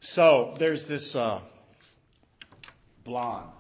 So there's this blonde.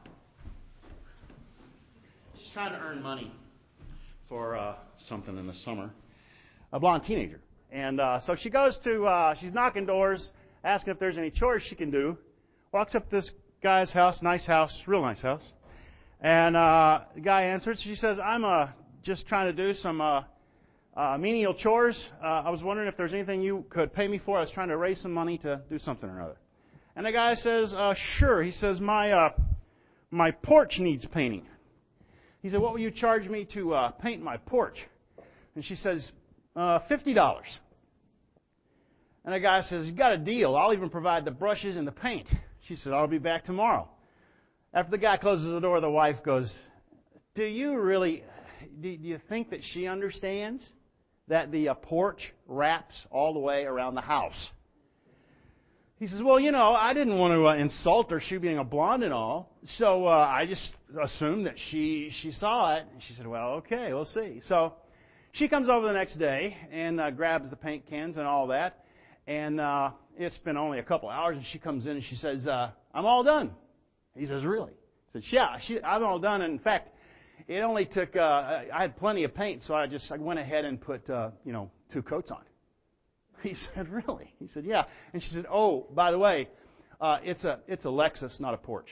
She's trying to earn money for something in the summer. A blonde teenager. And so she goes to, she's knocking doors, asking if there's any chores she can do. Walks up to this guy's house, nice house, real nice house. And the guy answers. She says, I'm just trying to do some menial chores. I was wondering if there's anything you could pay me for. I was trying to raise some money to do something or other. And the guy says, sure. He says, my porch needs painting. He said, what will you charge me to paint my porch? And she says, $50. And the guy says, you got a deal. I'll even provide the brushes and the paint. She said, I'll be back tomorrow. After the guy closes the door, the wife goes, do you think that she understands that the porch wraps all the way around the house? He says, well, I didn't want to insult her, she being a blonde and all, so I just assumed that she saw it. And she said, well, okay, we'll see. So she comes over the next day and grabs the paint cans and all that, and it's been only a couple hours, and she comes in and she says, I'm all done. He says, really? He says, yeah, I'm all done. And in fact, it only took, I had plenty of paint, so I went ahead and put, 2 coats on. He said, really? He said, yeah. And she said, oh, by the way, it's a Lexus, not a Porsche.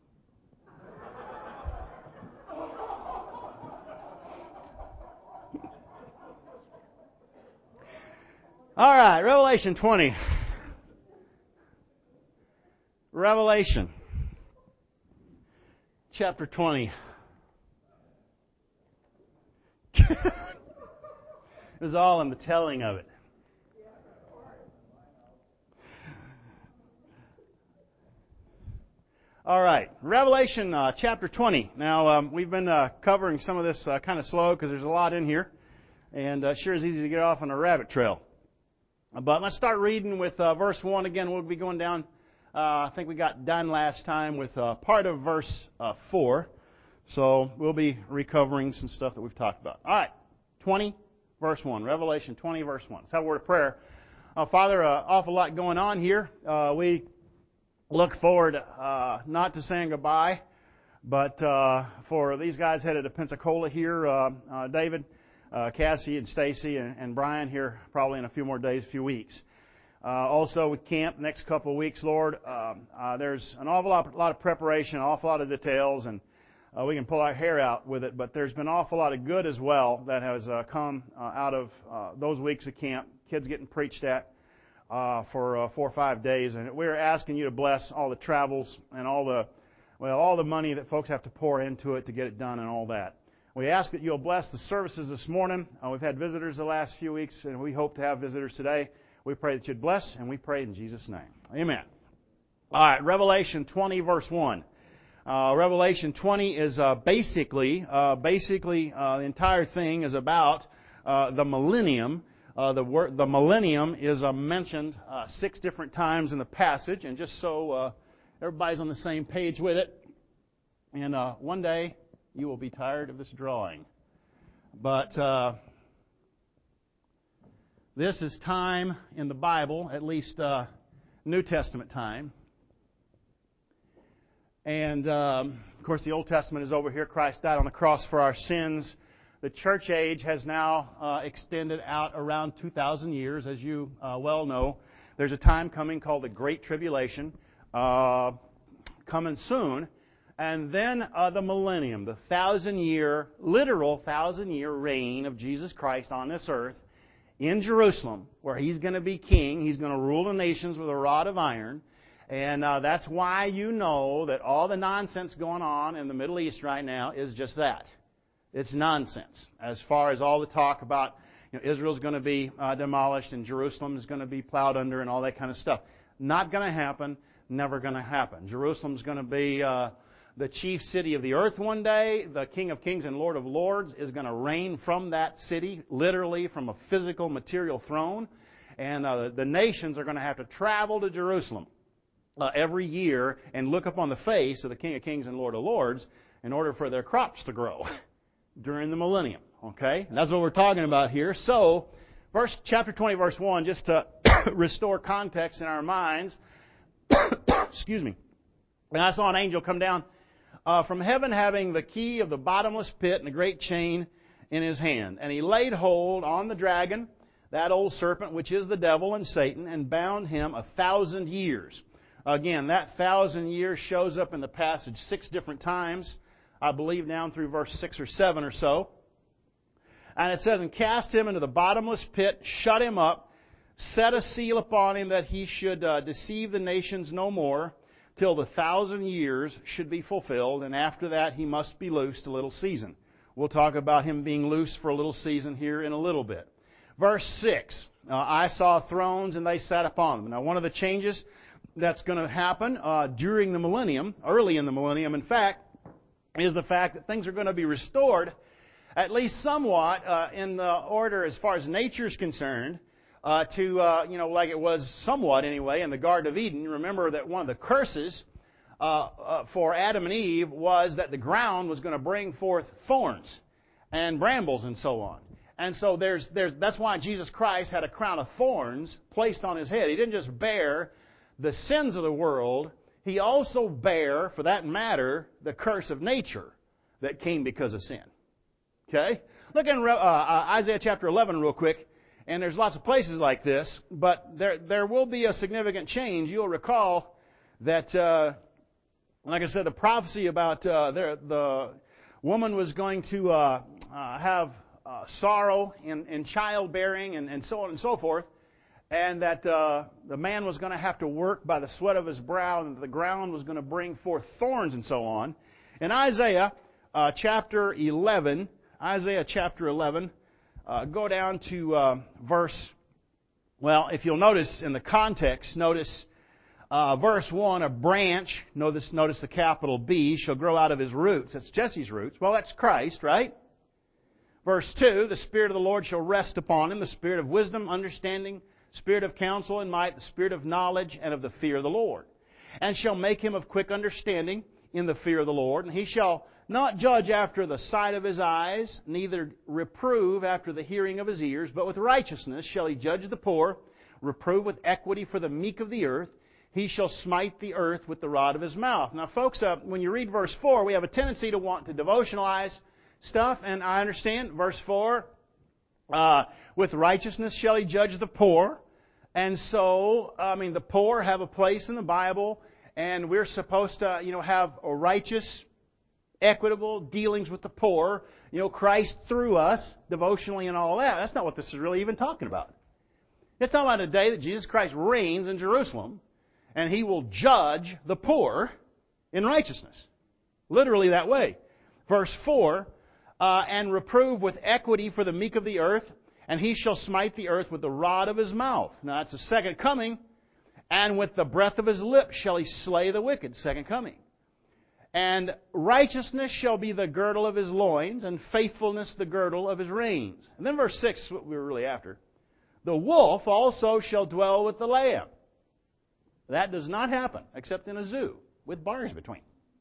All right, Revelation 20. Revelation chapter 20. It was all in the telling of it. All right, Revelation chapter 20. Now, we've been covering some of this kind of slow because there's a lot in here, and sure is easy to get off on a rabbit trail. But let's start reading with verse 1 again. We'll be going down, I think we got done last time with part of verse 4. So we'll be recovering some stuff that we've talked about. All right, 20, verse 1. Revelation 20, verse 1. Let's have a word of prayer. Father, awful lot going on here. We look forward not to saying goodbye, but for these guys headed to Pensacola here, David, Cassie and Stacy and Brian here probably in a few more days, a few weeks. Also with camp next couple of weeks, Lord, there's an awful lot of preparation, an awful lot of details, and we can pull our hair out with it, but there's been an awful lot of good as well that has come out of those weeks of camp, kids getting preached at for 4 or 5 days, and we're asking you to bless all the travels and all the money that folks have to pour into it to get it done and all that. We ask that you'll bless the services this morning. We've had visitors the last few weeks, and we hope to have visitors today. We pray that you'd bless, and we pray in Jesus' name. Amen. All right, Revelation 20, verse 1. Revelation 20 is basically the entire thing is about the millennium. The millennium is mentioned 6 different times in the passage, and just so everybody's on the same page with it, and one day you will be tired of this drawing. But this is time in the Bible, at least New Testament time. And, of course, the Old Testament is over here. Christ died on the cross for our sins. The church age has now extended out around 2,000 years, as you well know. There's a time coming called the Great Tribulation, coming soon. And then the millennium, the literal 1,000-year reign of Jesus Christ on this earth in Jerusalem, where He's going to be king. He's going to rule the nations with a rod of iron. And that's why you know that all the nonsense going on in the Middle East right now is just that. It's nonsense. As far as all the talk about Israel's going to be demolished and Jerusalem is going to be plowed under and all that kind of stuff. Not going to happen. Never going to happen. Jerusalem's going to be the chief city of the earth one day. The King of Kings and Lord of Lords is going to reign from that city, literally from a physical, material throne. And the nations are going to have to travel to Jerusalem every year and look upon the face of the King of Kings and Lord of Lords in order for their crops to grow during the millennium. Okay? And that's what we're talking about here. So, chapter 20, verse 1, just to restore context in our minds, Excuse me. And I saw an angel come down from heaven having the key of the bottomless pit and a great chain in his hand. And he laid hold on the dragon, that old serpent, which is the devil and Satan, and bound him 1,000 years. Again, that 1,000 years shows up in the passage 6 different times, I believe down through verse 6 or 7 or so. And it says, and cast him into the bottomless pit, shut him up, set a seal upon him that he should deceive the nations no more, till the 1,000 years should be fulfilled, and after that he must be loosed a little season. We'll talk about him being loose for a little season here in a little bit. Verse 6, I saw thrones and they sat upon them. Now one of the changes that's going to happen during the millennium, early in the millennium in fact, is the fact that things are going to be restored, at least somewhat, in the order as far as nature is concerned, like it was somewhat anyway in the Garden of Eden. Remember that one of the curses for Adam and Eve was that the ground was going to bring forth thorns and brambles and so on. And so that's why Jesus Christ had a crown of thorns placed on his head. He didn't just bear the sins of the world, he also bare, for that matter, the curse of nature that came because of sin. Okay? Look in Isaiah chapter 11 real quick. And there's lots of places like this, but there will be a significant change. You'll recall that, like I said, the prophecy about the woman was going to have sorrow in childbearing and so on and so forth, and that the man was going to have to work by the sweat of his brow, and the ground was going to bring forth thorns and so on. In Isaiah chapter 11, go down to verse, well, if you'll notice in the context, notice verse 1, a branch, notice the capital B, shall grow out of his roots. That's Jesse's roots. Well, that's Christ, right? Verse 2, the Spirit of the Lord shall rest upon him, the Spirit of wisdom, understanding, Spirit of counsel and might, the Spirit of knowledge and of the fear of the Lord. And shall make him of quick understanding in the fear of the Lord. And he shall not judge after the sight of his eyes, neither reprove after the hearing of his ears, but with righteousness shall he judge the poor, reprove with equity for the meek of the earth. He shall smite the earth with the rod of his mouth. Now, folks, when you read verse 4, we have a tendency to want to devotionalize stuff, and I understand. Verse 4, with righteousness shall he judge the poor. And so, the poor have a place in the Bible, and we're supposed to, have a righteous, equitable dealings with the poor. Christ through us, devotionally and all that. That's not what this is really even talking about. It's talking about a day that Jesus Christ reigns in Jerusalem, and He will judge the poor in righteousness. Literally that way. Verse 4, and reprove with equity for the meek of the earth, and He shall smite the earth with the rod of His mouth. Now that's the second coming. And with the breath of His lips shall He slay the wicked. Second coming. And righteousness shall be the girdle of His loins, and faithfulness the girdle of His reins. And then verse 6 is what we were really after. The wolf also shall dwell with the lamb. That does not happen except in a zoo with bars between.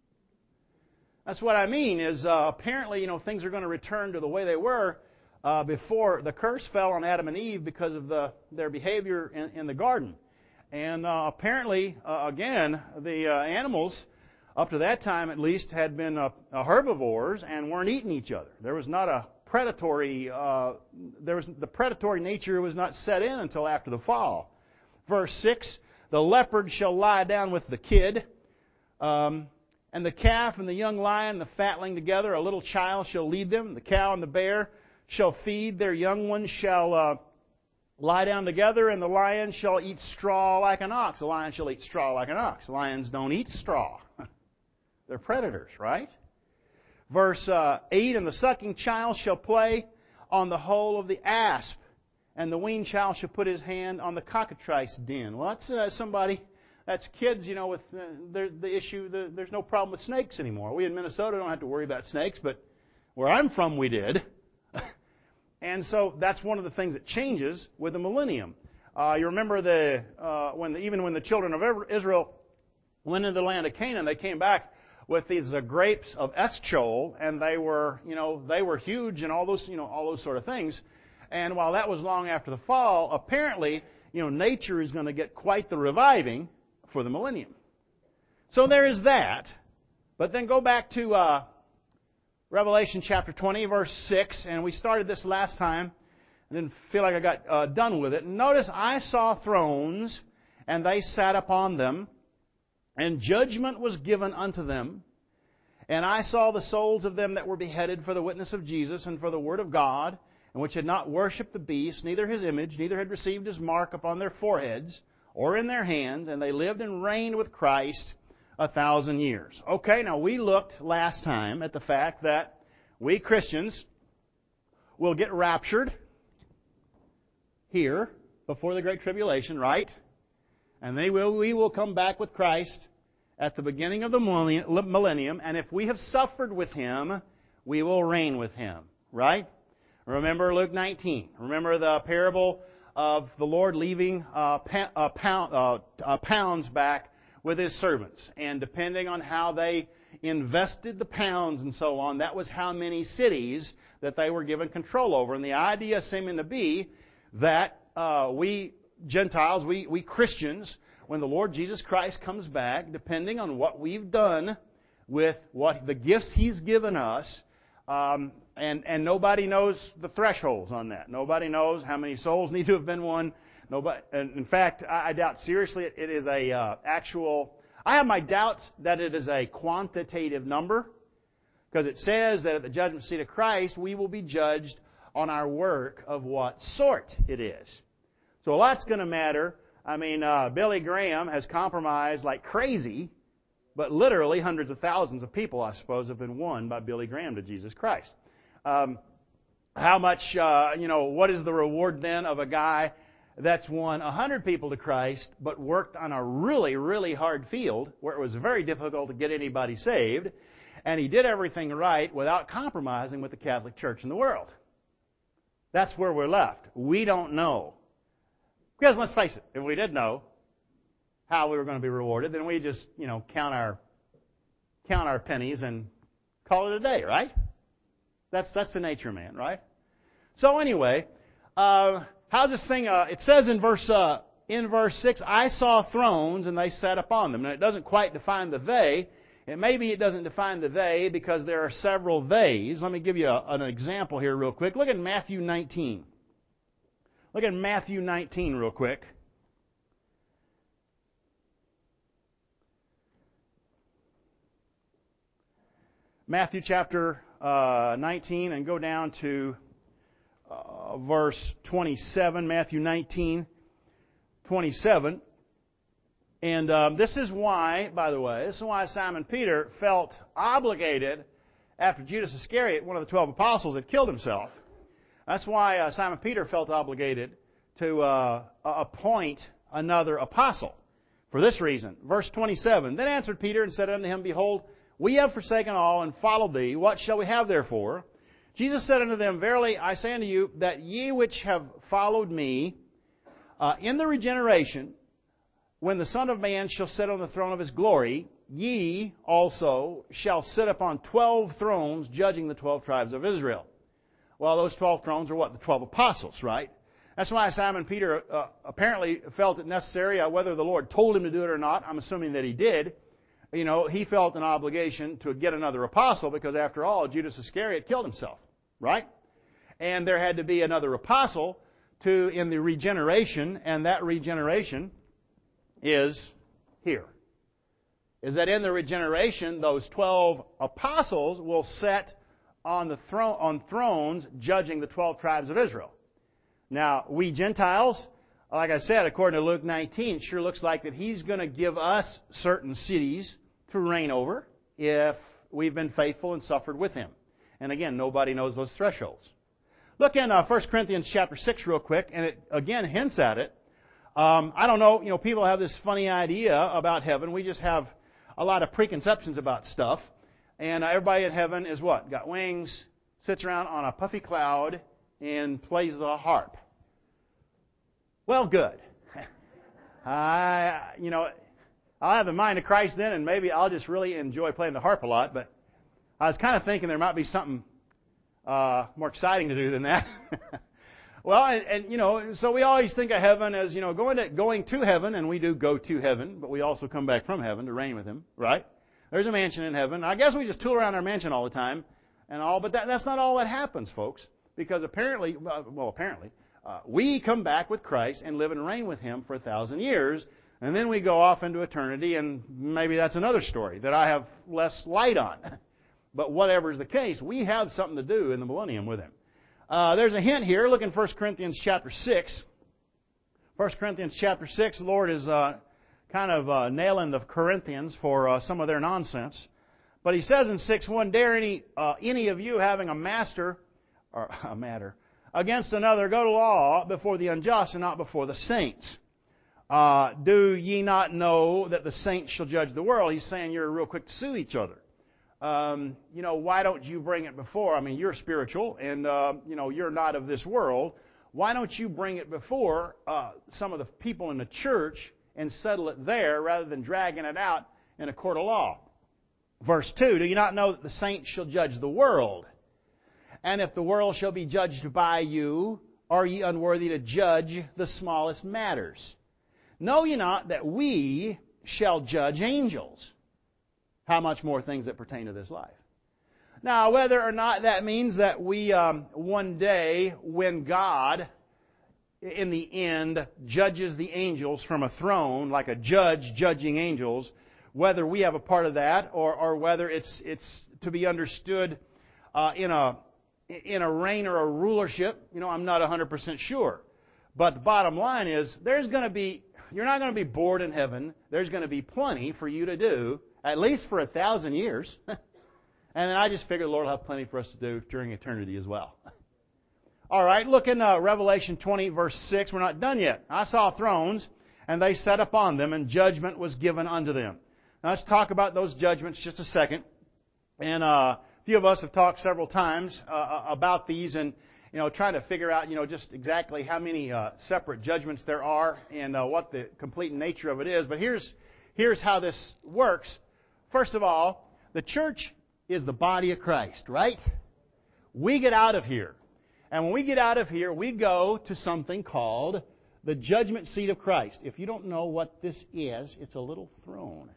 That's what I mean is apparently, things are going to return to the way they were before the curse fell on Adam and Eve because of their behavior in the garden. And apparently, again, the animals, up to that time at least, had been herbivores and weren't eating each other. There was not a predatory, the predatory nature was not set in until after the fall. Verse 6, the leopard shall lie down with the kid, and the calf and the young lion and the fatling together, a little child shall lead them. The cow and the bear shall feed, their young ones shall lie down together, and the lion shall eat straw like an ox. The lion shall eat straw like an ox. Lions don't eat straw. They're predators, right? Verse 8, and the sucking child shall play on the hole of the asp, and the weaned child shall put his hand on the cockatrice den. Well, that's that's kids, with the issue, there's no problem with snakes anymore. We in Minnesota don't have to worry about snakes, but where I'm from we did. And so that's one of the things that changes with the millennium. You remember even when the children of Israel went into the land of Canaan, they came back with these grapes of Eschol, and they were huge and all those sort of things. And while that was long after the fall, apparently, nature is going to get quite the reviving for the millennium. So there is that. But then go back to Revelation chapter 20, verse 6, and we started this last time. I didn't feel like I got done with it. Notice, I saw thrones, and they sat upon them, and judgment was given unto them. And I saw the souls of them that were beheaded for the witness of Jesus and for the word of God, and which had not worshipped the beast, neither his image, neither had received his mark upon their foreheads or in their hands, and they lived and reigned with Christ 1,000 years. Okay, now we looked last time at the fact that we Christians will get raptured here before the Great Tribulation, right? And we will come back with Christ at the beginning of the millennium, and if we have suffered with Him, we will reign with Him, right? Remember Luke 19. Remember the parable of the Lord leaving pounds back with His servants. And depending on how they invested the pounds and so on, that was how many cities that they were given control over. And the idea seeming to be that we Gentiles, we Christians, when the Lord Jesus Christ comes back, depending on what we've done with what the gifts He's given us, and nobody knows the thresholds on that. Nobody knows how many souls need to have been won. Nobody. And in fact, I doubt seriously it is a actual. I have my doubts that it is a quantitative number, because it says that at the judgment seat of Christ we will be judged on our work of what sort it is. So a lot's going to matter. I mean, Billy Graham has compromised like crazy, but literally hundreds of thousands of people, I suppose, have been won by Billy Graham to Jesus Christ. How much, what is the reward then of a guy that's won 100 people to Christ, but worked on a really, really hard field where it was very difficult to get anybody saved, and he did everything right without compromising with the Catholic Church in the world? That's where we're left. We don't know. Because let's face it, if we did know how we were going to be rewarded, then we just, count our pennies and call it a day, right? That's the nature of man, right? So anyway, how's this thing? It says in verse 6, I saw thrones and they sat upon them. Now it doesn't quite define the they. And maybe it doesn't define the they because there are several theys. Let me give you an example here real quick. Look at Matthew 19. Look at Matthew 19 real quick. Matthew chapter 19, and go down to verse 27. Matthew 19, 27. And this is why, by the way, this is why Simon Peter felt obligated after Judas Iscariot, one of the 12 apostles, had killed himself. That's why Simon Peter felt obligated to appoint another apostle. For this reason. Verse 27, Then answered Peter and said unto him, Behold, we have forsaken all and followed thee. What shall we have therefore? Jesus said unto them, Verily I say unto you, that ye which have followed me, in the regeneration, when the Son of Man shall sit on the throne of His glory, ye also shall sit upon 12 thrones, judging the 12 tribes of Israel. Well, those 12 thrones are what? The 12 apostles, right? That's why Simon Peter apparently felt it necessary, whether the Lord told him to do it or not. I'm assuming that he did. He felt an obligation to get another apostle because, after all, Judas Iscariot killed himself, right? And there had to be another apostle in the regeneration, and that regeneration is here. Is that in the regeneration, those 12 apostles will sit on thrones judging the 12 tribes of Israel. Now, we Gentiles, like I said, according to Luke 19, it sure looks like that He's going to give us certain cities to reign over if we've been faithful and suffered with Him. And again, nobody knows those thresholds. Look in 1 Corinthians chapter 6 real quick, and it again hints at it. I don't know, people have this funny idea about heaven. We just have a lot of preconceptions about stuff. And everybody in heaven is what? Got wings, sits around on a puffy cloud, and plays the harp. Well, good. I'll have the mind of Christ then, and maybe I'll just really enjoy playing the harp a lot. But I was kind of thinking there might be something more exciting to do than that. Well, so we always think of heaven as, going to heaven, and we do go to heaven, but we also come back from heaven to reign with Him, right? There's a mansion in heaven. I guess we just tool around our mansion all the time and all, but that's not all that happens, folks, because apparently, we come back with Christ and live and reign with Him for 1,000 years, and then we go off into eternity, and maybe that's another story that I have less light on. But whatever's the case, we have something to do in the millennium with Him. There's a hint here. Look in 1 Corinthians chapter 6. 1 Corinthians chapter 6, the Lord is kind of nailing the Corinthians for some of their nonsense. But He says in 6:1, dare any of you having a matter against another go to law before the unjust and not before the saints. Do ye not know that the saints shall judge the world? He's saying you're real quick to sue each other. Why don't you bring it before? I mean, you're spiritual and, you're not of this world. Why don't you bring it before some of the people in the church and settle it there rather than dragging it out in a court of law? Verse 2, do you not know that the saints shall judge the world? And if the world shall be judged by you, are ye unworthy to judge the smallest matters? Know ye not that we shall judge angels? How much more things that pertain to this life? Now, whether or not that means that we one day, when God, in the end, judges the angels from a throne, like a judge judging angels, whether we have a part of that, or whether it's to be understood in a reign or a rulership, I'm not 100% sure. But the bottom line is, you're not going to be bored in heaven. There's going to be plenty for you to do, at least for 1,000 years. And then I just figured the Lord will have plenty for us to do during eternity as well. All right, look in Revelation 20, verse 6. We're not done yet. I saw thrones, and they sat upon them, and judgment was given unto them. Now, let's talk about those judgments just a second. And a few of us have talked several times about these and, trying to figure out, just exactly how many separate judgments there are and what the complete nature of it is. But here's how this works. First of all, the church is the body of Christ, right? We get out of here. And when we get out of here, we go to something called the judgment seat of Christ. If you don't know what this is, it's a little throne.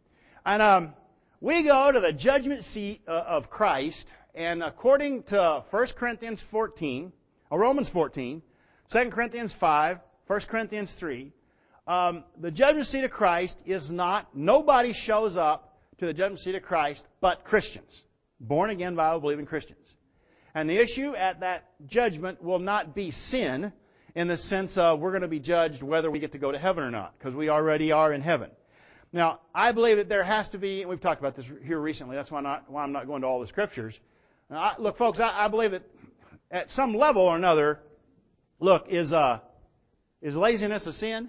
And we go to the judgment seat of Christ, and according to 1 Corinthians 14, or Romans 14, 2 Corinthians 5, 1 Corinthians 3, the judgment seat of Christ is not, nobody shows up to the judgment seat of Christ but Christians, born again, Bible believing Christians. And the issue at that judgment will not be sin in the sense of we're going to be judged whether we get to go to heaven or not, because we already are in heaven. Now, I believe that there has to be, and we've talked about this here recently, that's why I'm not going to all the scriptures. Look, folks, I believe that at some level or another, look, is laziness a sin?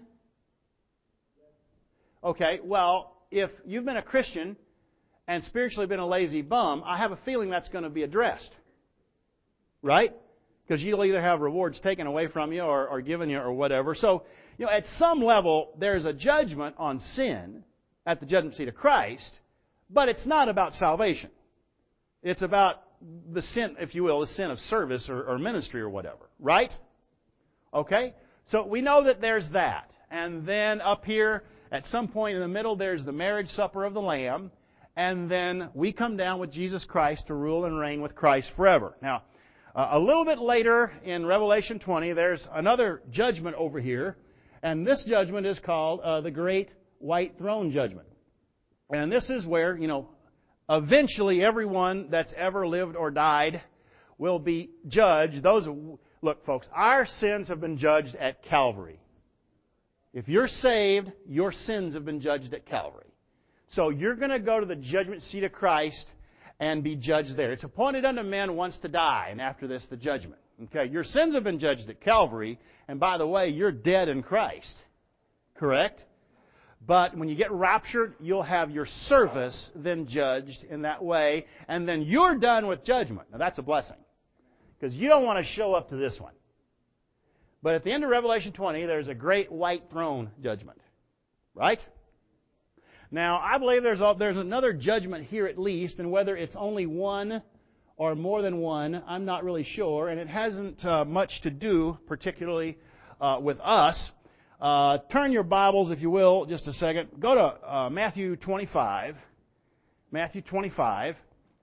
Okay, well, if you've been a Christian and spiritually been a lazy bum, I have a feeling that's going to be addressed. Right? Because you'll either have rewards taken away from you or given you or whatever. So, at some level, there's a judgment on sin at the judgment seat of Christ, but it's not about salvation. It's about the sin, if you will, the sin of service or ministry or whatever. Right? Okay? So we know that there's that. And then up here, at some point in the middle, there's the marriage supper of the Lamb. And then we come down with Jesus Christ to rule and reign with Christ forever. Now, a little bit later in Revelation 20, there's another judgment over here. And this judgment is called the Great White Throne Judgment. And this is where, eventually everyone that's ever lived or died will be judged. Look, folks, our sins have been judged at Calvary. If you're saved, your sins have been judged at Calvary. So you're going to go to the judgment seat of Christ and be judged there. It's appointed unto men once to die, and after this, the judgment. Okay, your sins have been judged at Calvary, and by the way, you're dead in Christ. Correct? But when you get raptured, you'll have your service then judged in that way, and then you're done with judgment. Now that's a blessing, because you don't want to show up to this one. But at the end of Revelation 20, there's a great white throne judgment. Right? Now, I believe there's another judgment here at least, and whether it's only one or more than one. I'm not really sure, and it hasn't much to do particularly with us. Turn your Bibles, if you will, just a second. Go to Matthew 25. Matthew 25.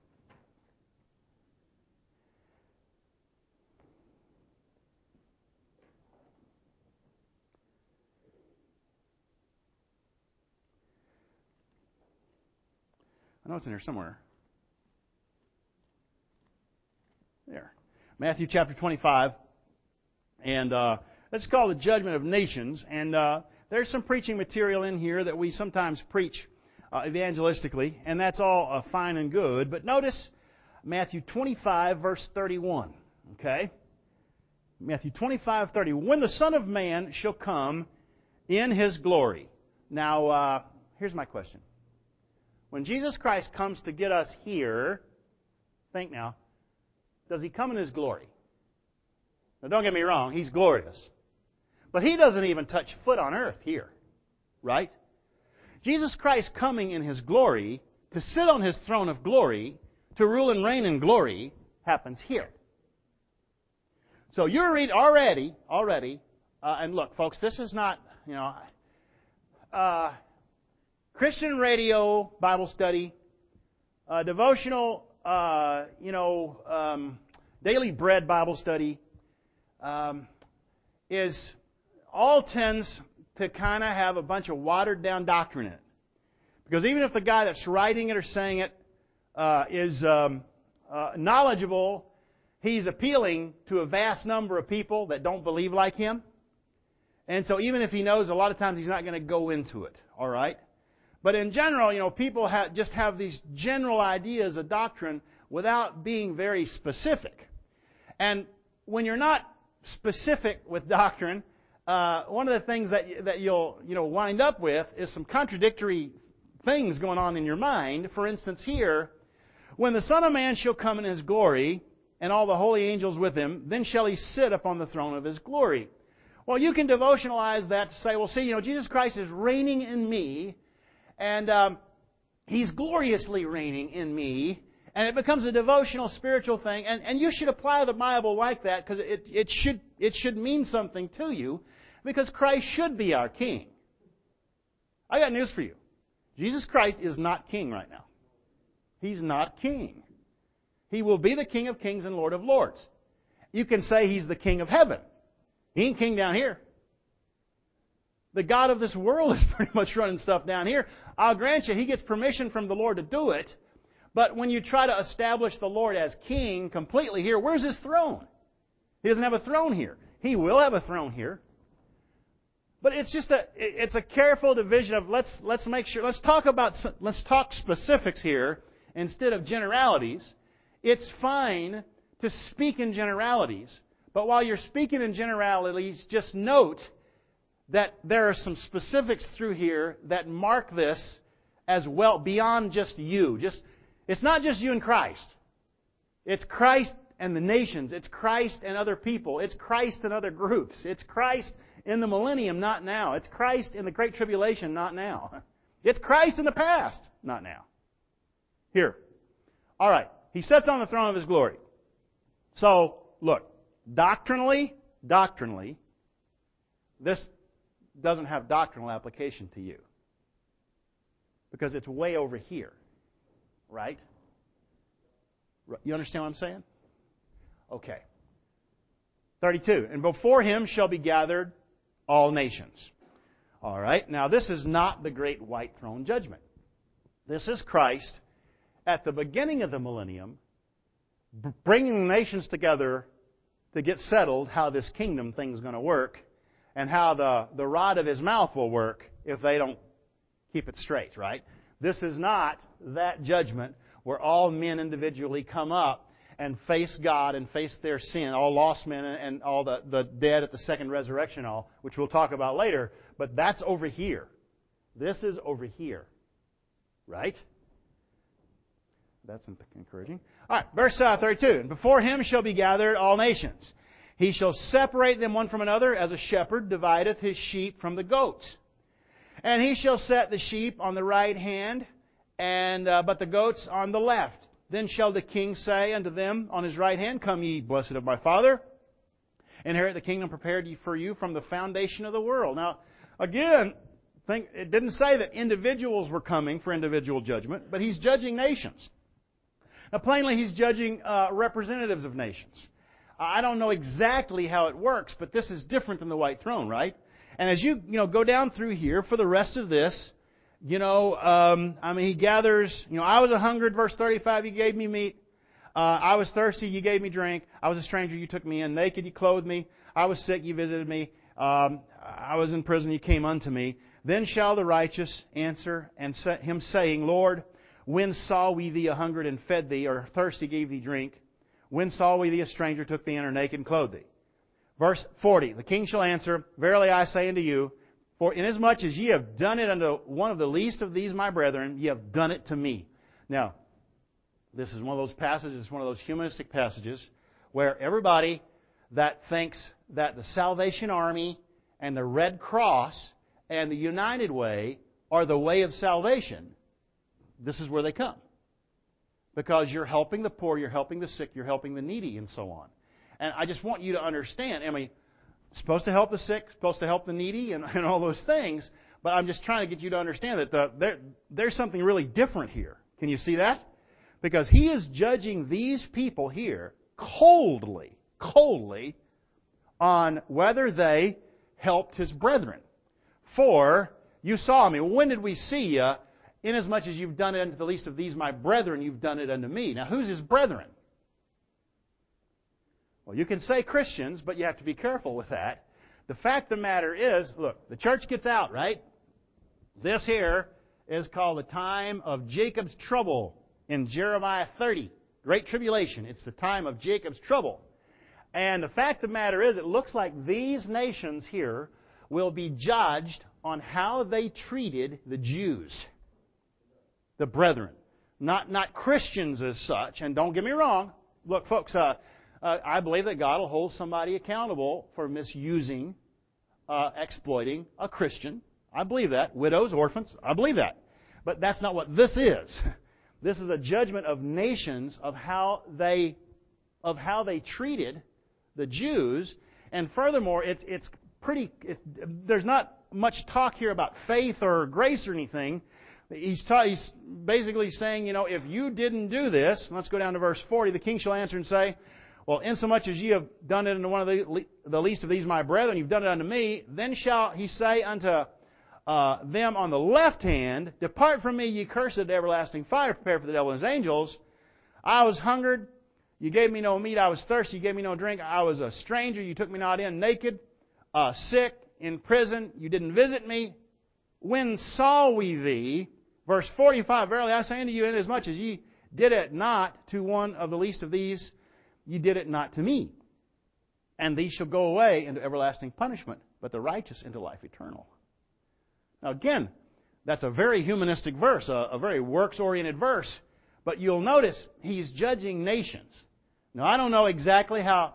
I know it's in here somewhere. There. Matthew chapter 25. And it's called the Judgment of Nations. And there's some preaching material in here that we sometimes preach evangelistically. And that's all fine and good. But notice Matthew 25, verse 31. Okay? Matthew 25:30. When the Son of Man shall come in His glory. Now, here's my question. When Jesus Christ comes to get us here, think now, does He come in His glory? Now don't get me wrong, He's glorious. But He doesn't even touch foot on earth here. Right? Jesus Christ coming in His glory, to sit on His throne of glory, to rule and reign in glory, happens here. So you're reading already, and look, folks, this is not, Christian radio Bible study, devotional, daily bread Bible study, tends to kind of have a bunch of watered down doctrine in it. Because even if the guy that's writing it or saying it is knowledgeable, he's appealing to a vast number of people that don't believe like him. And so even if he knows, a lot of times he's not going to go into it. All right? But in general, people just have these general ideas of doctrine without being very specific. And when you're not specific with doctrine, one of the things that you'll wind up with is some contradictory things going on in your mind. For instance, here, when the Son of Man shall come in His glory, and all the holy angels with Him, then shall He sit upon the throne of His glory. Well, you can devotionalize that to say, well, see, Jesus Christ is reigning in me, and He's gloriously reigning in me, and it becomes a devotional, spiritual thing. And you should apply the Bible like that, because it should mean something to you, because Christ should be our King. I got news for you. Jesus Christ is not King right now. He's not King. He will be the King of kings and Lord of lords. You can say He's the King of heaven. He ain't King down here. The God of this world is pretty much running stuff down here. I'll grant you, He gets permission from the Lord to do it. But when you try to establish the Lord as King completely here, where's His throne? He doesn't have a throne here. He will have a throne here. But it's a careful division of let's make sure, let's talk specifics here instead of generalities. It's fine to speak in generalities, but while you're speaking in generalities, just note that there are some specifics through here that mark this as well beyond just you. It's not just you and Christ. It's Christ and the nations. It's Christ and other people. It's Christ and other groups. It's Christ in the millennium, not now. It's Christ in the Great Tribulation, not now. It's Christ in the past, not now. Here. All right. He sits on the throne of His glory. So, look, doctrinally, this doesn't have doctrinal application to you. Because it's way over here. Right? You understand what I'm saying? Okay. 32. And before Him shall be gathered all nations. All right. Now, this is not the great white throne judgment. This is Christ at the beginning of the millennium bringing the nations together to get settled how this kingdom thing's going to work and how the rod of His mouth will work if they don't keep it straight, right? This is not that judgment where all men individually come up and face God and face their sin, all lost men and all the dead at the second resurrection, which we'll talk about later. But that's over here. This is over here. Right? That's encouraging. All right, verse 32. And before Him shall be gathered all nations. He shall separate them one from another, as a shepherd divideth his sheep from the goats. And He shall set the sheep on the right hand, but the goats on the left. Then shall the king say unto them on his right hand, Come ye, blessed of my Father, inherit the kingdom prepared for you from the foundation of the world. Now, again, it didn't say that individuals were coming for individual judgment, but He's judging nations. Now, plainly, He's judging representatives of nations. I don't know exactly how it works, but this is different than the white throne, right? And as you go down through here for the rest of this, He gathers, I was a hungered, verse 35, you gave me meat. I was thirsty, you gave me drink. I was a stranger, you took me in. Naked, you clothed me. I was sick, you visited me. I was in prison, you came unto me. Then shall the righteous answer and him saying, Lord, when saw we thee a hungered and fed thee, or thirsty gave thee drink? When saw we thee a stranger, took thee in, or naked and clothed thee? Verse 40, the king shall answer, Verily I say unto you, for inasmuch as ye have done it unto one of the least of these my brethren, ye have done it to me. Now, this is one of those passages, one of those humanistic passages, where everybody that thinks that the Salvation Army and the Red Cross and the United Way are the way of salvation, this is where they come. Because you're helping the poor, you're helping the sick, you're helping the needy, and so on. And I just want you to understand, supposed to help the sick, supposed to help the needy, and all those things, but I'm just trying to get you to understand that there's something really different here. Can you see that? Because He is judging these people here coldly on whether they helped His brethren. For you saw me. When did we see you? Inasmuch as you've done it unto the least of these my brethren, you've done it unto me. Now, who's His brethren? Well, you can say Christians, but you have to be careful with that. The fact of the matter is, look, the church gets out, right? This here is called the time of Jacob's trouble in Jeremiah 30. Great tribulation. It's the time of Jacob's trouble. And the fact of the matter is, it looks like these nations here will be judged on how they treated the Jews, the brethren. Not Christians as such. And don't get me wrong. Look, folks, I believe that God will hold somebody accountable for misusing, exploiting a Christian. I believe that. Widows, orphans, I believe that. But that's not what this is. This is a judgment of nations of how they treated the Jews. And furthermore, there's not much talk here about faith or grace or anything. He's basically saying, if you didn't do this, let's go down to verse 40, the king shall answer and say, Well, insomuch as ye have done it unto one of the least of these my brethren, you've done it unto me, then shall he say unto them on the left hand, Depart from me, ye cursed, to everlasting fire, prepared for the devil and his angels. I was hungered, you gave me no meat. I was thirsty, you gave me no drink. I was a stranger, you took me not in. Naked, sick, in prison, you didn't visit me. When saw we thee? Verse 45, Verily I say unto you, inasmuch as ye did it not to one of the least of these, ye did it not to me. And these shall go away into everlasting punishment, but the righteous into life eternal. Now again, that's a very humanistic verse, a very works-oriented verse. But you'll notice he's judging nations. Now I don't know exactly how,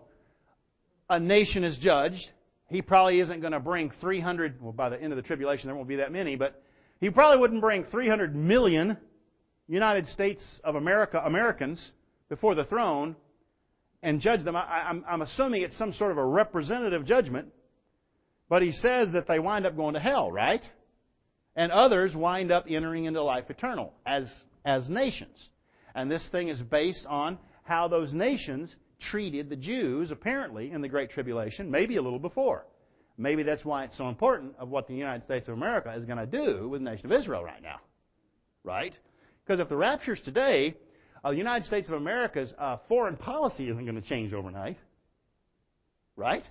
a nation is judged. He probably isn't going to bring 300, well, by the end of the tribulation there won't be that many, but he probably wouldn't bring 300 million United States of America, Americans, before the throne and judge them. I'm assuming it's some sort of a representative judgment, but he says that they wind up going to hell, right? And others wind up entering into life eternal as nations. And this thing is based on how those nations treated the Jews, apparently, in the Great Tribulation, maybe a little before. Maybe that's why it's so important of what the United States of America is going to do with the nation of Israel right now. Right? Because if the rapture's today, the United States of America's foreign policy isn't going to change overnight. Right?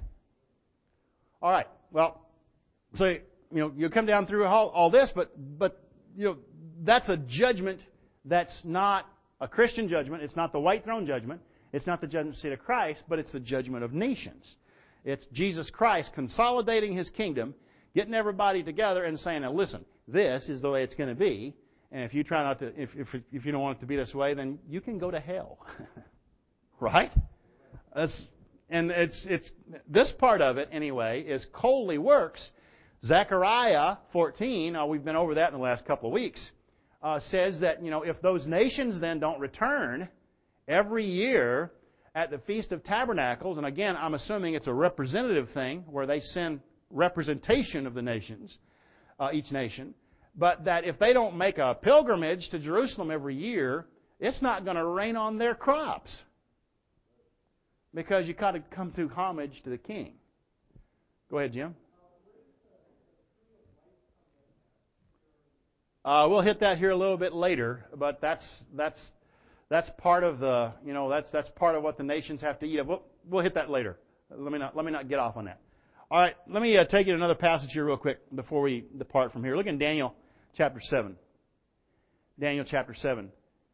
All right. Well, so, you come down through all this, but that's a judgment that's not a Christian judgment. It's not the white throne judgment. It's not the judgment seat of Christ, but it's the judgment of nations. It's Jesus Christ consolidating His kingdom, getting everybody together and saying, now listen, this is the way it's going to be. And if you try not to, if you don't want it to be this way, then you can go to hell. Right? It's this part of it, anyway, is coldly works. Zechariah 14, we've been over that in the last couple of weeks. says that, if those nations then don't return every year at the Feast of Tabernacles, and again, I'm assuming it's a representative thing where they send representation of the nations, each nation, but that if they don't make a pilgrimage to Jerusalem every year, it's not going to rain on their crops. Because you got to come to homage to the king. Go ahead, Jim. We'll hit that here a little bit later, but that's part of the that's part of what the nations have to eat. We'll hit that later. Let me not get off on that. All right, let me take you to another passage here real quick before we depart from here. Look in Daniel chapter 7. Daniel chapter 7.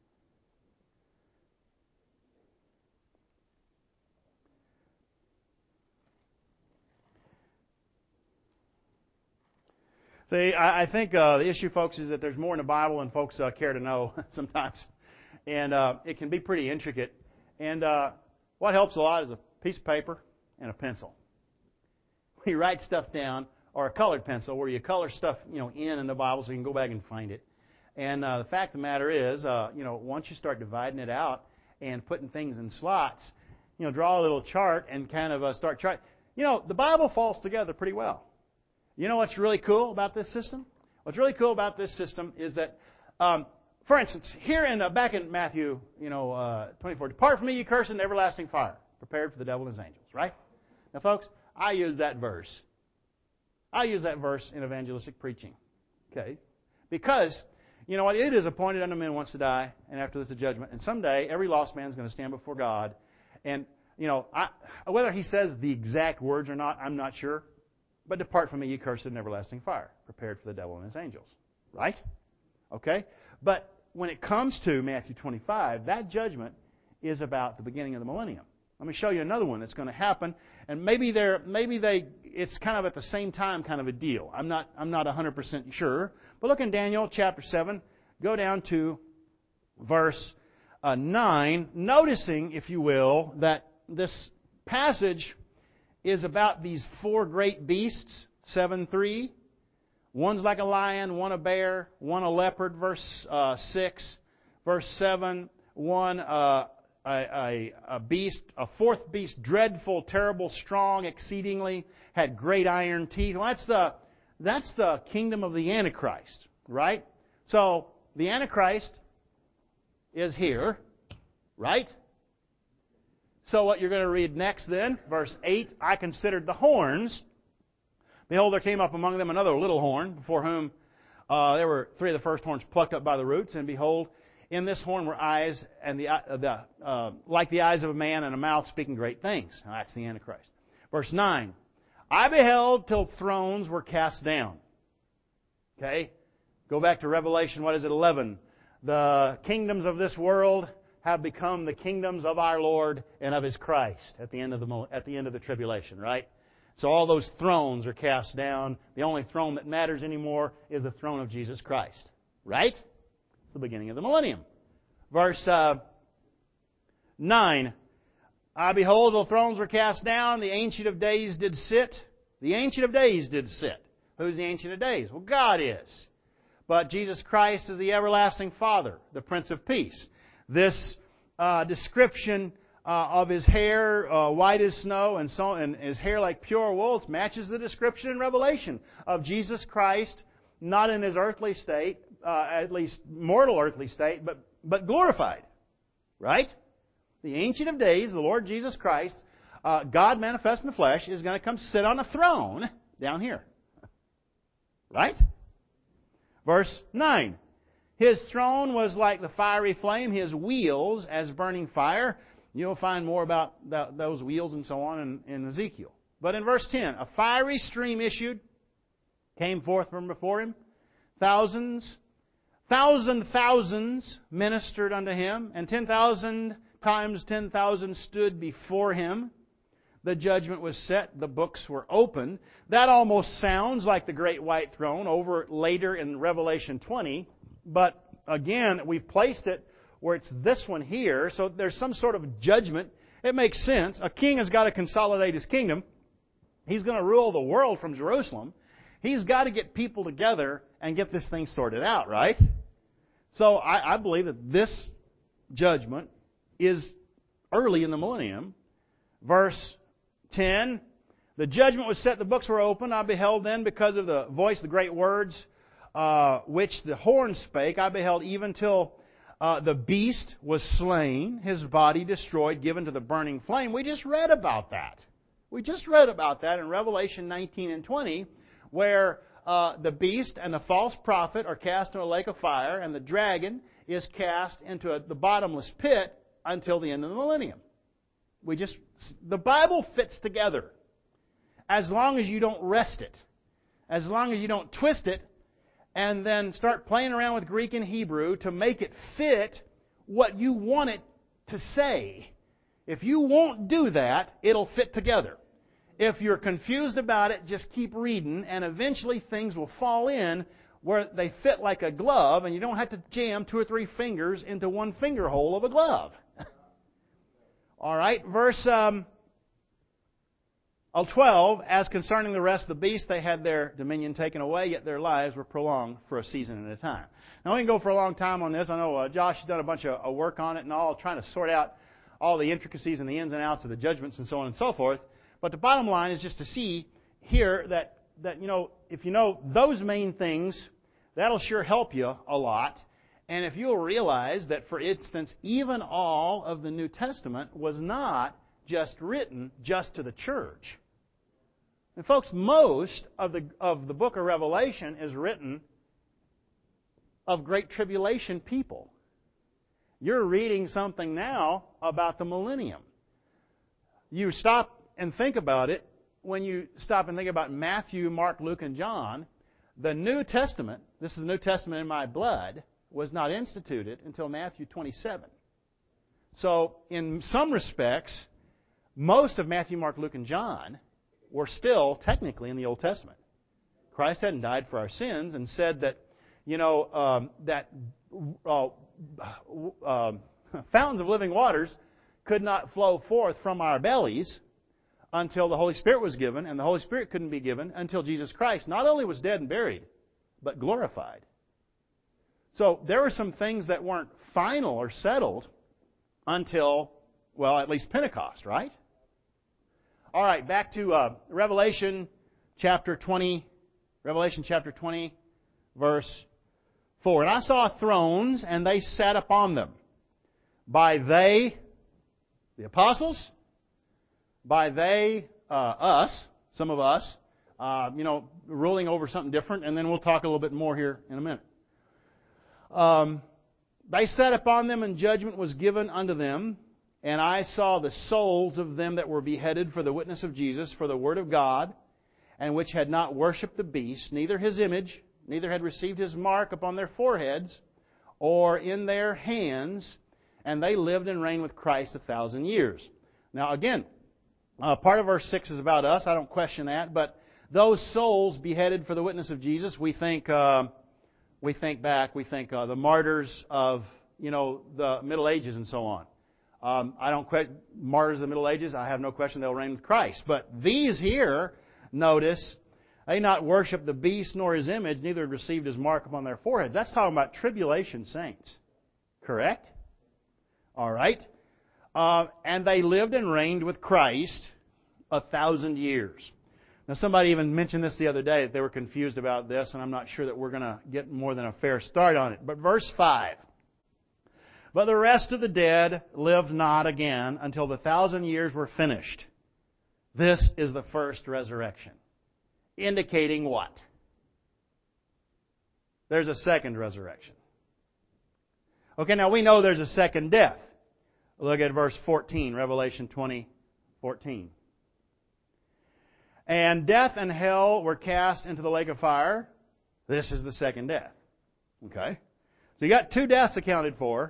See, I think the issue, folks, is that there's more in the Bible than folks care to know sometimes. And it can be pretty intricate. And what helps a lot is a piece of paper and a pencil. You write stuff down, or a colored pencil where you color stuff in the Bible so you can go back and find it. And the fact of the matter is, once you start dividing it out and putting things in slots, draw a little chart and kind of start charting. The Bible falls together pretty well. You know what's really cool about this system? What's really cool about this system is that, for instance, here back in Matthew, 24, depart from me, you cursed, into everlasting fire, prepared for the devil and his angels. Right? Now, folks, I use that verse. I use that verse in evangelistic preaching. Okay, because you know what? It is appointed unto men once to die, and after this a judgment. And someday every lost man is going to stand before God. And whether he says the exact words or not, I'm not sure. But depart from me, ye cursed, in everlasting fire, prepared for the devil and his angels. Right? Okay? But when it comes to Matthew 25, that judgment is about the beginning of the millennium. Let me show you another one that's going to happen, and it's kind of at the same time kind of a deal. I'm not 100% sure. But look in Daniel chapter 7, go down to verse 9, noticing, if you will, that this passage is about these four great beasts, 7:3. One's like a lion, one a bear, one a leopard, verse 6. Verse 7, one a beast, a fourth beast, dreadful, terrible, strong, exceedingly, had great iron teeth. Well, that's the kingdom of the Antichrist, right? So the Antichrist is here, right? So what you're going to read next then, verse 8, I considered the horns. Behold, there came up among them another little horn, before whom there were three of the first horns plucked up by the roots. And behold, in this horn were eyes, and like the eyes of a man, and a mouth speaking great things. Now, that's the Antichrist. Verse 9, I beheld till thrones were cast down. Okay? Go back to Revelation, 11? The kingdoms of this world have become the kingdoms of our Lord and of His Christ at the end of the tribulation, right? So all those thrones are cast down. The only throne that matters anymore is the throne of Jesus Christ, right? It's the beginning of the millennium. Verse 9, I behold, the thrones were cast down, the Ancient of Days did sit. The Ancient of Days did sit. Who's the Ancient of Days? Well, God is. But Jesus Christ is the everlasting Father, the Prince of Peace. This description of His hair white as snow and His hair like pure wool matches the description in Revelation of Jesus Christ, not in His earthly state, at least mortal earthly state, but glorified. Right? The Ancient of Days, the Lord Jesus Christ, God manifest in the flesh, is going to come sit on a throne down here. Right? Verse 9. His throne was like the fiery flame, His wheels as burning fire. You'll find more about those wheels and so on in Ezekiel. But in verse 10, a fiery stream issued, came forth from before Him. Thousands ministered unto Him, and 10,000 times 10,000 stood before Him. The judgment was set, the books were opened. That almost sounds like the great white throne over later in Revelation 20. But again, we've placed it where it's this one here, so there's some sort of judgment. It makes sense. A king has got to consolidate his kingdom. He's going to rule the world from Jerusalem. He's got to get people together and get this thing sorted out, right? So I believe that this judgment is early in the millennium. Verse 10, the judgment was set, the books were opened. I beheld then, because of the voice, the great words, which the horn spake, I beheld even till the beast was slain, his body destroyed, given to the burning flame. We just read about that. We just read about that in Revelation 19 and 20, where the beast and the false prophet are cast into a lake of fire, and the dragon is cast into the bottomless pit until the end of the millennium. The Bible fits together. As long as you don't wrest it. As long as you don't twist it and then start playing around with Greek and Hebrew to make it fit what you want it to say. If you won't do that, it'll fit together. If you're confused about it, just keep reading, and eventually things will fall in where they fit like a glove, and you don't have to jam 2 or 3 fingers into one finger hole of a glove. All right, verse 12, as concerning the rest of the beasts, they had their dominion taken away, yet their lives were prolonged for a season at a time. Now, we can go for a long time on this. I know Josh has done a bunch of work on it and all, trying to sort out all the intricacies and the ins and outs of the judgments and so on and so forth. But the bottom line is just to see here that if you know those main things, that'll sure help you a lot. And if you'll realize that, for instance, even all of the New Testament was not just written just to the church. And folks, most of the book of Revelation is written of Great Tribulation people. You're reading something now about the millennium. You stop and think about it. When you stop and think about Matthew, Mark, Luke, and John, the New Testament, this is the New Testament in my blood, was not instituted until Matthew 27. So, in some respects, most of Matthew, Mark, Luke, and John were still technically in the Old Testament. Christ hadn't died for our sins and said that, fountains of living waters could not flow forth from our bellies until the Holy Spirit was given, and the Holy Spirit couldn't be given until Jesus Christ not only was dead and buried, but glorified. So there were some things that weren't final or settled until, well, at least Pentecost, right? All right, back to Revelation chapter 20. Revelation chapter 20, verse 4. And I saw thrones, and they sat upon them. By they, the apostles, by they, us, some of us, ruling over something different, and then we'll talk a little bit more here in a minute. They sat upon them, and judgment was given unto them. And I saw the souls of them that were beheaded for the witness of Jesus, for the word of God, and which had not worshipped the beast, neither his image, neither had received his mark upon their foreheads, or in their hands, and they lived and reigned with Christ 1,000 years. Now again, part of verse 6 is about us. I don't question that. But those souls beheaded for the witness of Jesus, we think the martyrs of, the Middle Ages and so on. I don't question martyrs of the Middle Ages. I have no question they'll reign with Christ. But these here, notice, they not worship the beast nor his image, neither had received his mark upon their foreheads. That's talking about tribulation saints. Correct? All right. And they lived and reigned with Christ 1,000 years. Now, somebody even mentioned this the other day, that they were confused about this, and I'm not sure that we're going to get more than a fair start on it. But verse 5. But the rest of the dead lived not again until the 1,000 years were finished. This is the first resurrection. Indicating what? There's a second resurrection. Okay, now we know there's a second death. Look at verse 14, Revelation 20:14. And death and hell were cast into the lake of fire. This is the second death. Okay? So you got 2 deaths accounted for.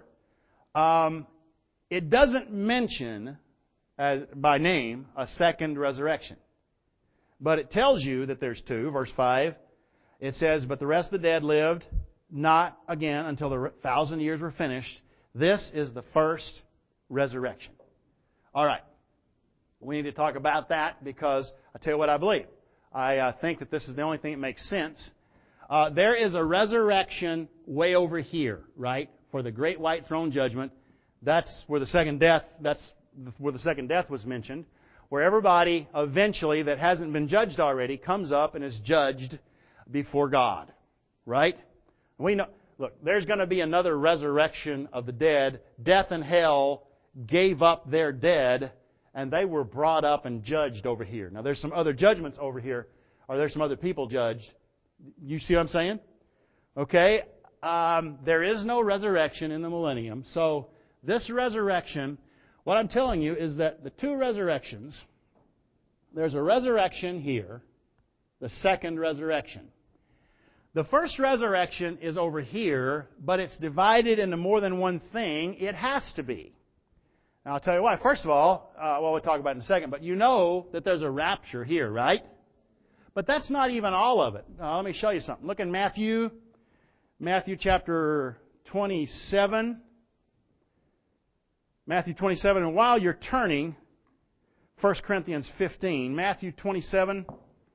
It doesn't mention, by name, a second resurrection. But it tells you that there's 2. Verse 5, it says, but the rest of the dead lived not again until the 1,000 years were finished. This is the first resurrection. All right. We need to talk about that because I tell you what I believe. I think that this is the only thing that makes sense. There is a resurrection way over here, right? For the great white throne judgment. That's where the second death was mentioned. Where everybody eventually that hasn't been judged already comes up and is judged before God. Right? We know, look, there's going to be another resurrection of the dead. Death and hell gave up their dead, and they were brought up and judged over here. Now, there's some other judgments over here, or there's some other people judged. You see what I'm saying? Okay? There is no resurrection in the millennium. So, this resurrection, what I'm telling you is that the two resurrections, there's a resurrection here, the second resurrection. The first resurrection is over here, but it's divided into more than one thing. It has to be. Now, I'll tell you why. First of all, we'll talk about it in a second, but you know that there's a rapture here, right? But that's not even all of it. Let me show you something. Look in Matthew chapter 27. Matthew 27, and while you're turning, 1 Corinthians 15. Matthew 27.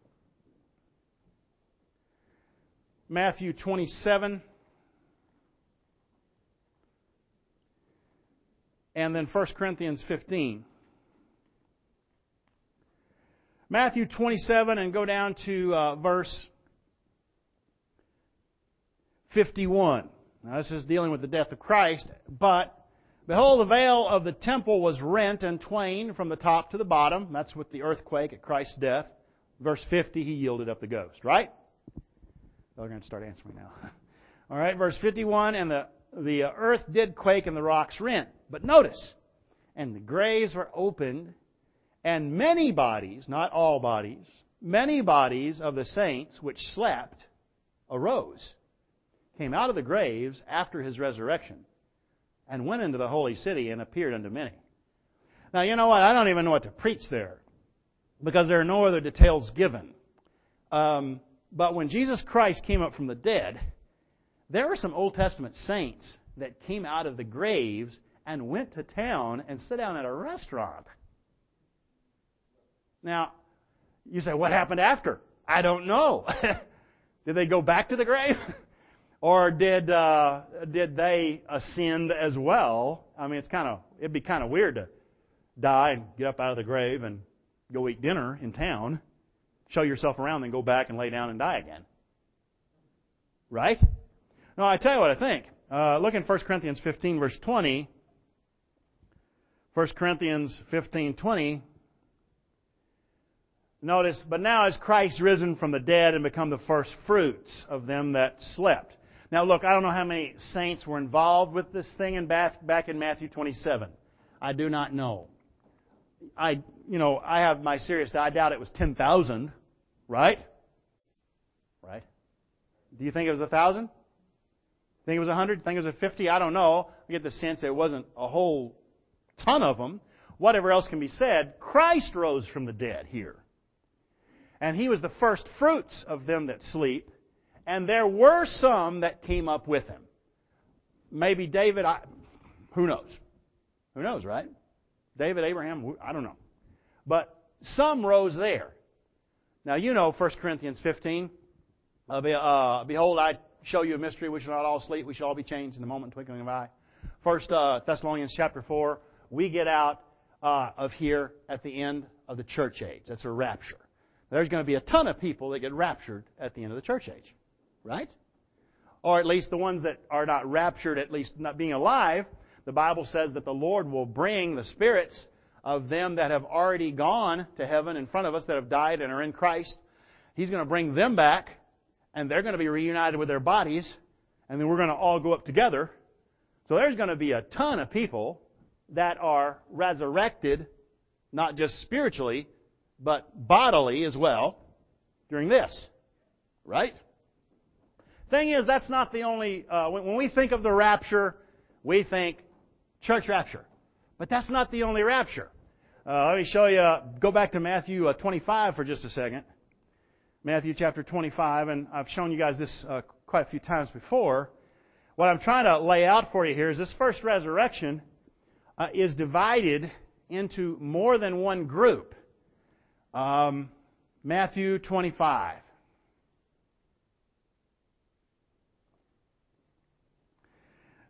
Matthew 27. And then 1 Corinthians 15. Matthew 27 and go down to verse 51. Now this is dealing with the death of Christ. But, behold, the veil of the temple was rent in twain from the top to the bottom. That's with the earthquake at Christ's death. Verse 50, He yielded up the ghost. Right? They're going to start answering now. All right, verse 51, and the earth did quake and the rocks rent. But notice, and the graves were opened, and many bodies, not all bodies, many bodies of the saints which slept arose, came out of the graves after His resurrection, and went into the holy city and appeared unto many. Now, you know what? I don't even know what to preach there, because there are no other details given. But when Jesus Christ came up from the dead, there were some Old Testament saints that came out of the graves and went to town and sat down at a restaurant. Now, you say, what happened after? I don't know. Did they go back to the grave? Or did they ascend as well? I mean, it'd be kind of weird to die and get up out of the grave and go eat dinner in town, show yourself around, then go back and lay down and die again. Right? No, I tell you what I think. Look in 1 Corinthians 15, verse 20. 1 Corinthians 15:20. Notice, but now is Christ risen from the dead and become the first fruits of them that slept. Now look, I don't know how many saints were involved with this thing back in Matthew 27. I do not know. I have my serious doubt. I doubt it was 10,000, right? Right? Do you think it was 1,000? Think it was 100? Think it was 50? I don't know. I get the sense it wasn't a whole ton of them. Whatever else can be said, Christ rose from the dead here. And He was the first fruits of them that sleep. And there were some that came up with Him. Maybe David, who knows? Who knows, right? David, Abraham, I don't know. But some rose there. Now, you know 1 Corinthians 15. Behold, I show you a mystery. We shall not all sleep. We shall all be changed in the moment, twinkling of an eye. 1 Thessalonians chapter 4. We get out of here at the end of the church age. That's a rapture. There's going to be a ton of people that get raptured at the end of the church age. Right? Or at least the ones that are not raptured, at least not being alive. The Bible says that the Lord will bring the spirits of them that have already gone to heaven in front of us, that have died and are in Christ. He's going to bring them back, and they're going to be reunited with their bodies, and then we're going to all go up together. So there's going to be a ton of people that are resurrected, not just spiritually, but bodily as well, during this. Right? Thing is, that's not the only... when we think of the rapture, we think church rapture. But that's not the only rapture. Let me show you... go back to Matthew 25 for just a second. Matthew chapter 25, and I've shown you guys this quite a few times before. What I'm trying to lay out for you here is this first resurrection is divided into more than one group. Matthew 25.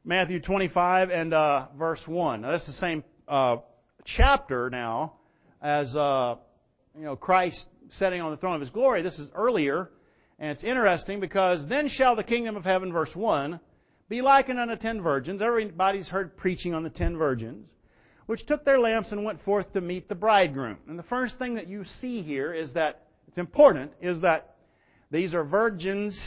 Matthew 25 and verse 1. Now, this is the same chapter now as Christ sitting on the throne of His glory. This is earlier, and it's interesting because then shall the kingdom of heaven, verse 1, be likened unto 10 virgins. Everybody's heard preaching on the 10 virgins, which took their lamps and went forth to meet the bridegroom. And the first thing that you see here is that, it's important, is that these are virgins.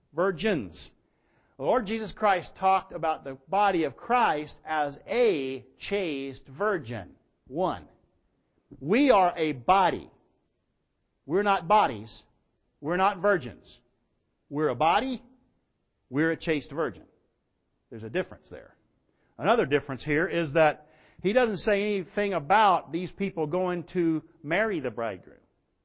The Lord Jesus Christ talked about the body of Christ as a chaste virgin. One. We are a body. We're not bodies. We're not virgins. We're a body. We're a chaste virgin. There's a difference there. Another difference here is that He doesn't say anything about these people going to marry the bridegroom.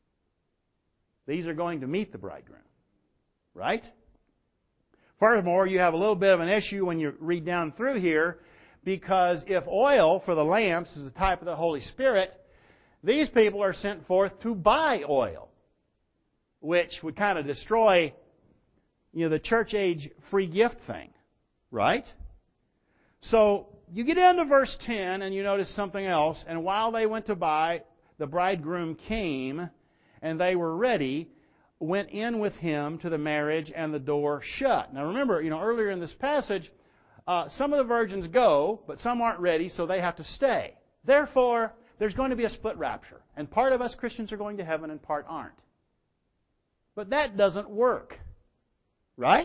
These are going to meet the bridegroom. Right? Furthermore, you have a little bit of an issue when you read down through here, because if oil for the lamps is a type of the Holy Spirit, these people are sent forth to buy oil, which would kind of destroy, the church age free gift thing. Right? So, you get into verse 10 and you notice something else. And while they went to buy, the bridegroom came, and they were ready, went in with him to the marriage, and the door shut. Now remember, earlier in this passage, some of the virgins go, but some aren't ready, so they have to stay. Therefore, there's going to be a split rapture. And part of us Christians are going to heaven and part aren't. But that doesn't work. Right?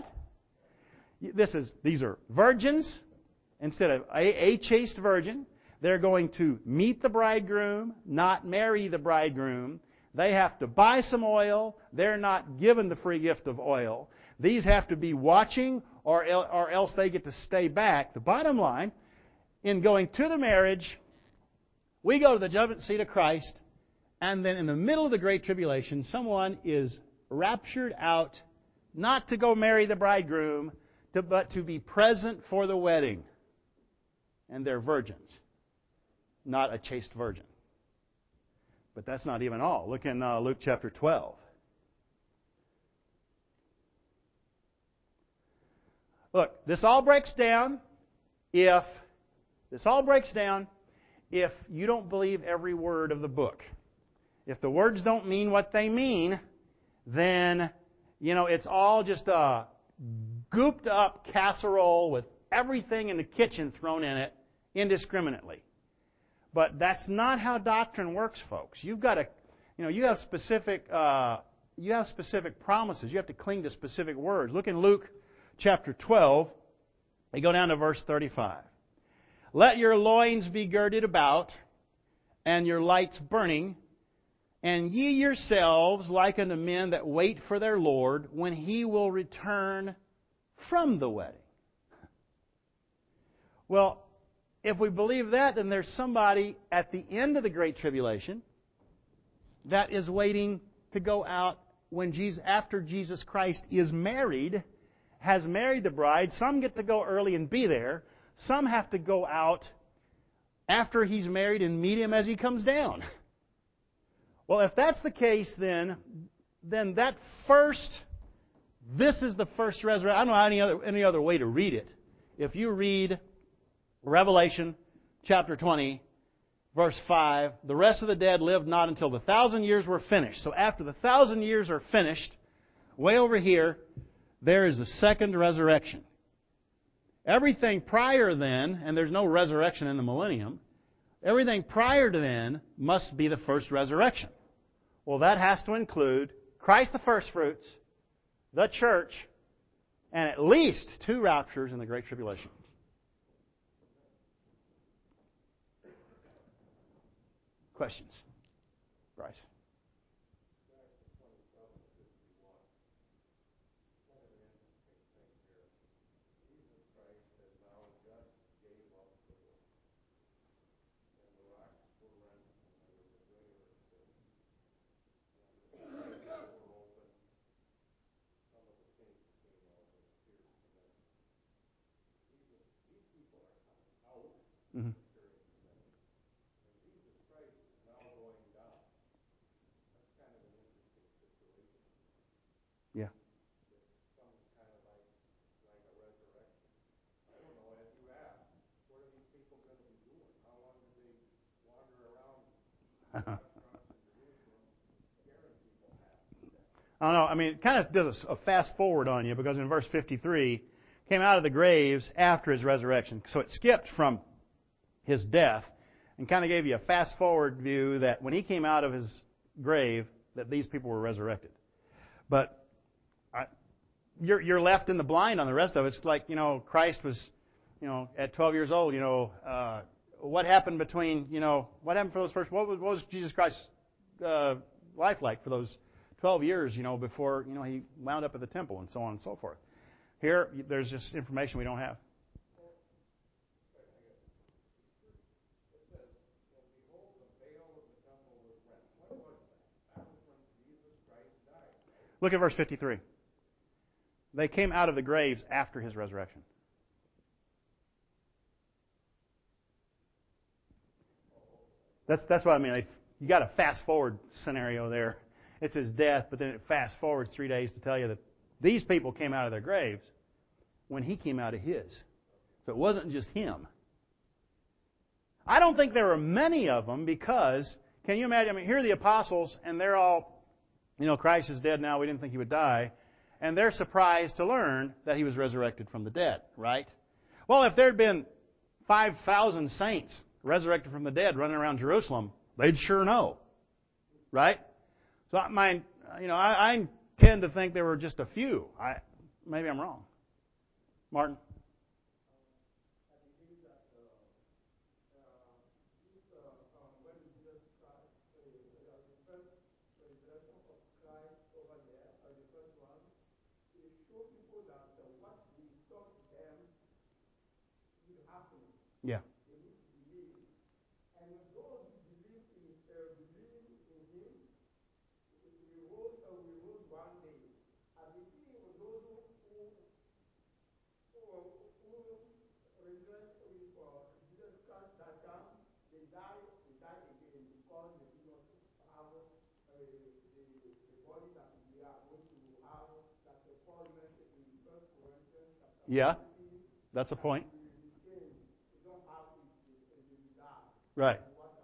These are virgins instead of a chaste virgin. They're going to meet the bridegroom, not marry the bridegroom. They have to buy some oil. They're not given the free gift of oil. These have to be watching, or else they get to stay back. The bottom line, in going to the marriage, we go to the judgment seat of Christ, and then in the middle of the Great Tribulation, someone is raptured out, not to go marry the bridegroom, but to be present for the wedding. And they're virgins, not a chaste virgin. But that's not even all. Look in Luke chapter 12. Look, this all breaks down if you don't believe every word of the book. If the words don't mean what they mean, then, it's all just a gooped up casserole with everything in the kitchen thrown in it indiscriminately. But that's not how doctrine works, folks. You've got to, you have specific promises. You have to cling to specific words. Look in Luke chapter 12. You go down to verse 35. Let your loins be girded about, and your lights burning, and ye yourselves like unto men that wait for their Lord, when He will return from the wedding. Well, if we believe that, then there's somebody at the end of the Great Tribulation that is waiting to go out after Jesus Christ is married, has married the bride. Some get to go early and be there. Some have to go out after He's married and meet Him as He comes down. Well, if that's the case, then this is the first resurrection. I don't know any other way to read it. If you read Revelation chapter 20, verse 5, the rest of the dead lived not until the 1,000 years were finished. So after the 1,000 years are finished, way over here, there is a second resurrection. Everything prior then, and there's no resurrection in the millennium, everything prior to then must be the first resurrection. Well, that has to include Christ the firstfruits, the church, and at least 2 raptures in the Great Tribulation. Questions? Bryce. Mm-hmm. Yeah. I don't know. I mean, it kind of does a fast forward on you because in verse 53, came out of the graves after his resurrection. So it skipped from his death and kind of gave you a fast forward view that when he came out of his grave, that these people were resurrected. But you're left in the blind on the rest of it. It's like, Christ was, at 12 years old, what happened between, what happened for those first, what was Jesus Christ's life like for those 12 years, before, he wound up at the temple and so on and so forth. Here, there's just information we don't have. Look at verse 53. They came out of the graves after his resurrection. That's what I mean. You got a fast forward scenario there. It's his death, but then it fast forwards 3 days to tell you that these people came out of their graves when he came out of his. So it wasn't just him. I don't think there were many of them because, can you imagine? I mean, here are the apostles, and they're all, Christ is dead now. We didn't think he would die. And they're surprised to learn that he was resurrected from the dead, right? Well, if there had been 5,000 saints resurrected from the dead running around Jerusalem, they'd sure know, right? So I tend to think there were just a few. Maybe I'm wrong. Martin? Yeah. Yeah, that's a point. Right.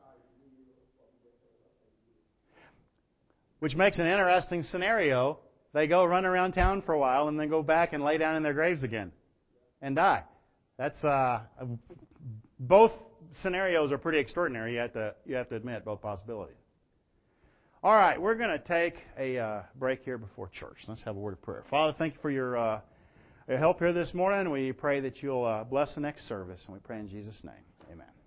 Which makes an interesting scenario. They go run around town for a while and then go back and lay down in their graves again and die. That's both scenarios are pretty extraordinary. You have to admit both possibilities. All right, we're going to take a break here before church. Let's have a word of prayer. Father, thank you for your help here this morning. We pray that you'll bless the next service, and we pray in Jesus' name. Amen.